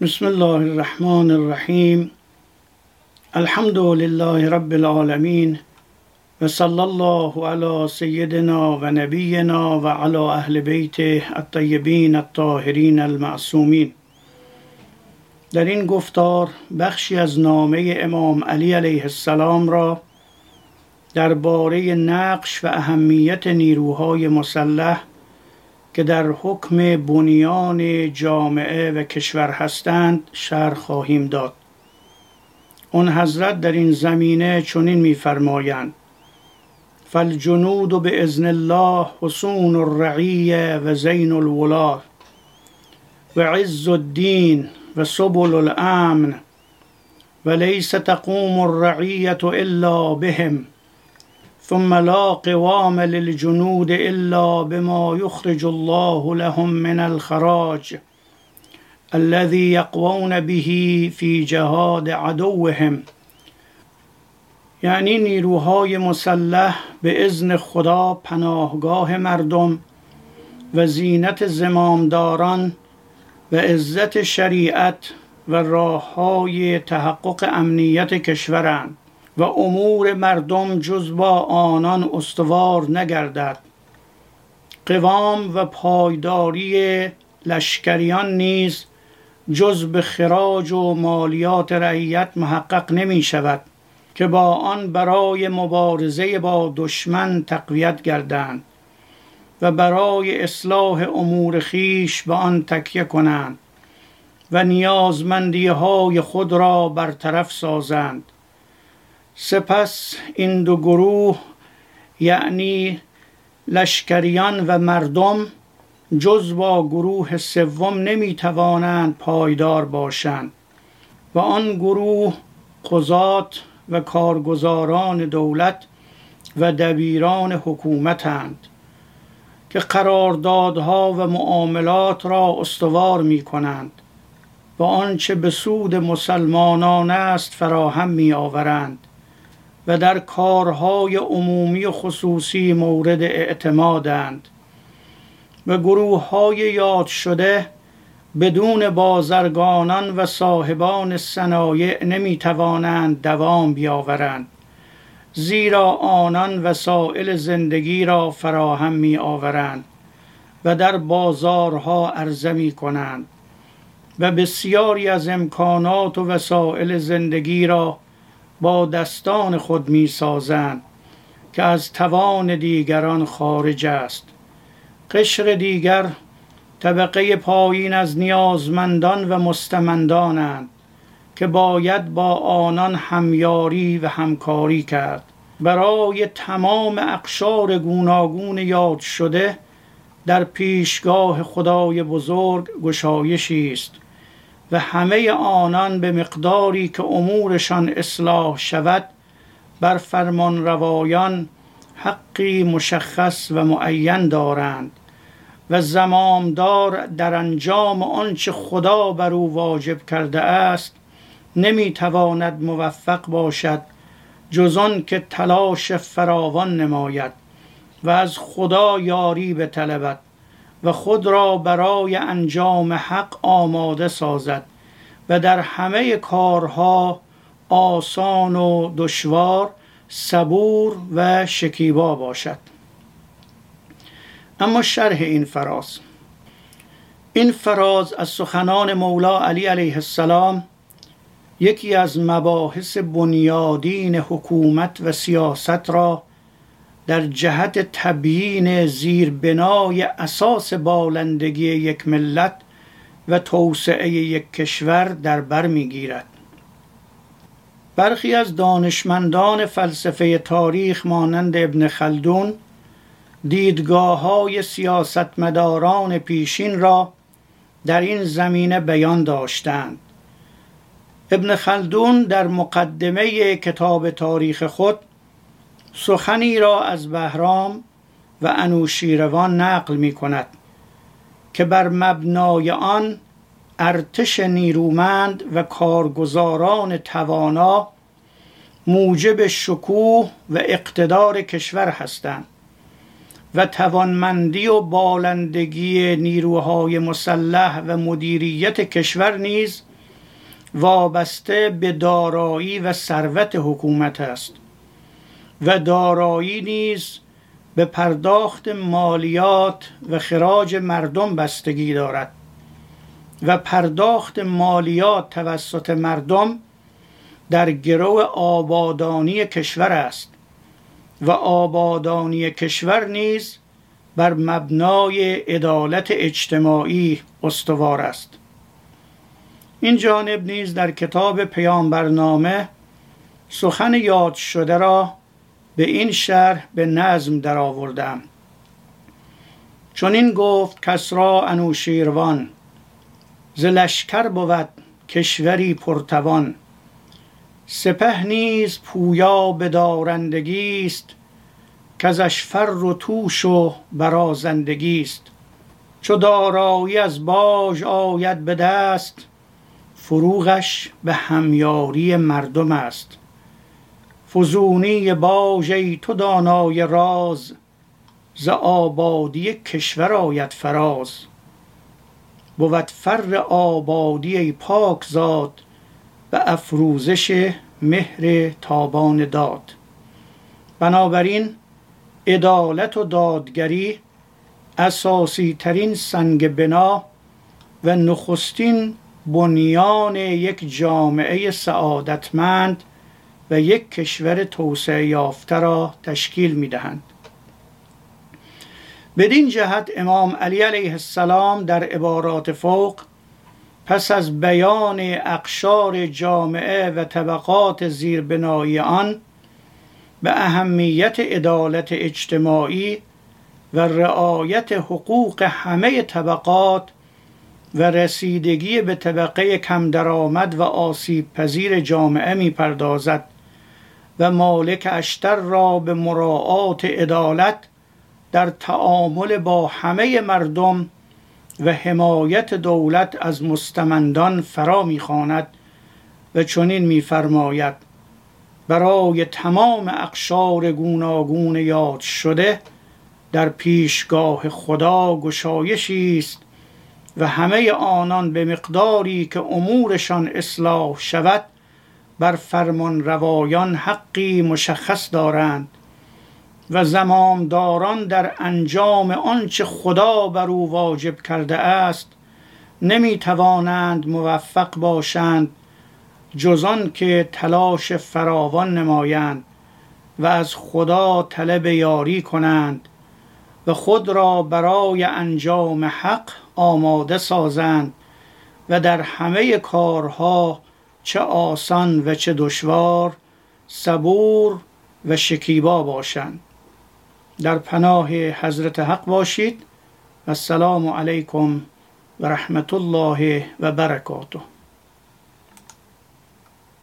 بسم الله الرحمن الرحیم. الحمد لله رب العالمین و صلی الله علی سیدنا و نبینا و علی اهل بیته الطیبین الطاهرین المعصومین. در این گفتار بخشی از نامه امام علی علیه السلام را درباره نقش و اهمیت نیروهای مسلح که در حکم بنیان جامعه و کشور هستند شرح خواهیم داد. اون حضرت در این زمینه چنین می‌فرمایند: فالجنود باذن الله حصون الرعیه و زین الولاة و عز الدین و سبل الامن و لیس تقوم الرعیه الا بهم ثم لا قوام للجنود الا بما يخرج الله لهم من الخراج الذي يقوون به في جهاد عدوهم. یعنی نیروهای مسلح به اذن خدا پناهگاه مردم و زینت زمامداران و عزت شریعت و راههای تحقق امنیت کشورند و امور مردم جز با آنان استوار نگردد. قوام و پایداری لشکریان نیز جز به خراج و مالیات رعیت محقق نمی شود که با آن برای مبارزه با دشمن تقویت گردند و برای اصلاح امور خیش به آن تکیه کنند و نیازمندی های خود را برطرف سازند. سپس این دو گروه یعنی لشکریان و مردم جز با گروه سوم نمی توانند پایدار باشند و آن گروه قضات و کارگزاران دولت و دبیران حکومتند که قراردادها و معاملات را استوار می کنند و آنچه به سود مسلمانان است فراهم می آورند و در کارهای عمومی و خصوصی مورد اعتمادند و گروه‌های یاد شده بدون بازرگانان و صاحبان صنایع نمی‌توانند دوام بیاورند، زیرا آنان وسایل زندگی را فراهم می‌آورند و در بازارها عرضه می‌کنند و بسیاری از امکانات و وسایل زندگی را با دستان خود می سازند که از توان دیگران خارج است. قشر دیگر طبقه پایین از نیازمندان و مستمندانند که باید با آنان همیاری و همکاری کرد. برای تمام اقشار گوناگون یاد شده در پیشگاه خدای بزرگ گشایشی است و همه آنان به مقداری که امورشان اصلاح شود بر فرمان روایان حقی مشخص و معین دارند و زمامدار در انجام آنچه خدا بر او واجب کرده است نمیتواند موفق باشد جز آن که تلاش فراوان نماید و از خدا یاری بطلبد و خود را برای انجام حق آماده سازد و در همه کارها آسان و دشوار صبور و شکیبا باشد. اما شرح این فراز از سخنان مولا علی علیه السلام یکی از مباحث بنیادین حکومت و سیاست را در جهت تبیین زیربنای اساس بالندگی یک ملت و توسعه یک کشور در بر می‌گیرد. برخی از دانشمندان فلسفه تاریخ مانند ابن خلدون دیدگاه‌های سیاستمداران پیشین را در این زمینه بیان داشتند. ابن خلدون در مقدمه کتاب تاریخ خود سخنی را از بهرام و انوشیروان نقل می کند که بر مبنای آن ارتش نیرومند و کارگزاران توانا موجب شکوه و اقتدار کشور هستند و توانمندی و بالندگی نیروهای مسلح و مدیریت کشور نیز وابسته به دارایی و ثروت حکومت است و دارایی نیز به پرداخت مالیات و خراج مردم بستگی دارد و پرداخت مالیات توسط مردم در گرو آبادانی کشور است و آبادانی کشور نیز بر مبنای عدالت اجتماعی استوار است. این جانب نیز در کتاب پیامبرنامه سخن یاد شده را به این شرح به نظم درآوردم. چون این گفت کسری انوشیروان، ز لشکر بود کشوری پرتوان. سپه نیز پویا به دارندگی است، کزش فر و توش و برازندگی است. چو دارایی از باج آید به دست، فروغش به همیاری مردم است. فزونی باج ای تو دانای راز، ز آبادی کشور آید فراز. بود فر آبادی ای پاک زاد، به افروزش مهر تابان داد. بنابراین عدالت و دادگری اساسی ترین سنگ بنا و نخستین بنیان یک جامعه سعادتمند و یک کشور توسعه یافته را تشکیل می دهند. بدین جهت امام علی علیه السلام در عبارات فوق پس از بیان اقشار جامعه و طبقات زیربنایی آن به اهمیت عدالت اجتماعی و رعایت حقوق همه طبقات و رسیدگی به طبقه کم درآمد و آسیب پذیر جامعه می پردازد و مالک اشتر را به مراعات عدالت در تعامل با همه مردم و حمایت دولت از مستمندان فرا می‌خواند و چنین می‌فرماید: برای تمام اقشار گوناگون یاد شده در پیشگاه خدا گشایشی است و همه آنان به مقداری که امورشان اصلاح شود بر فرمان روایان حقی مشخص دارند و زمامداران در انجام آنچه خدا بر او واجب کرده است نمی توانند موفق باشند جز آن که تلاش فراوان نمایند و از خدا طلب یاری کنند و خود را برای انجام حق آماده سازند و در همه کارها چه آسان و چه دشوار صبور و شکیبا باشند. در پناه حضرت حق باشید. السلام علیکم و رحمت الله و برکاته.